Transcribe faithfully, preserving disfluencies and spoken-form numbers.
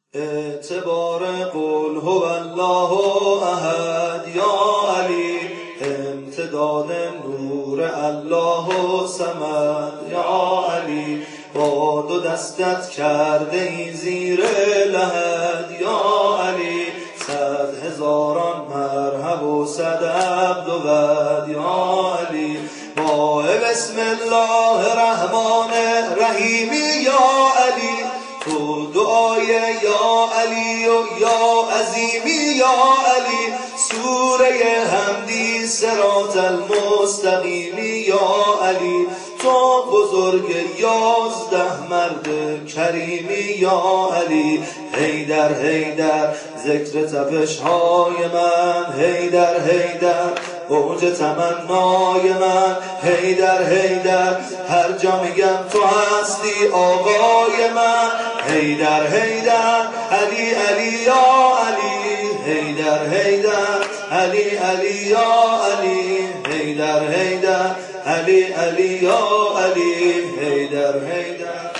اعتبار قل هو الله احد یا علی، امتداد نور الله صمد یا علی. با دو دستت کرده ای زیر لحد یا علی، صد هزاران مرحب و صد عبد و ود یا علی. با بسم الله الرحمن الرحیم یا علی، تو دعای یا علی و یا عظیمی یا علی. سوره حمدی صراط المستقیمی یا علی، تو بزرگ یازده مرد کریمی یا علی. حیدر حیدر ذکر تپش های من، حیدر حیدر اوج تمنای من. حیدر حیدر هر جا میگم تو هستی آقای من. حیدر حیدر علی علی یا علی، حیدر حیدر علی علی یا علی. حیدر حیدر علی علی یا علی، حیدر حیدر.